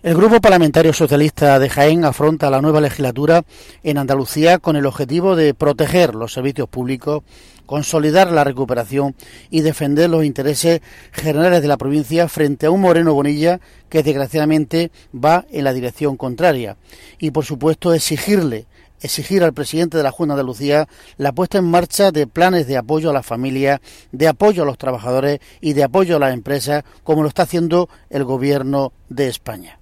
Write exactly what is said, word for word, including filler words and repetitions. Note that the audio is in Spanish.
El Grupo Parlamentario Socialista de Jaén afronta la nueva legislatura en Andalucía con el objetivo de proteger los servicios públicos, consolidar la recuperación y defender los intereses generales de la provincia frente a un Moreno Bonilla que desgraciadamente va en la dirección contraria. Y por supuesto exigirle exigir al presidente de la Junta de Andalucía la puesta en marcha de planes de apoyo a las familias, de apoyo a los trabajadores y de apoyo a las empresas, como lo está haciendo el Gobierno de España.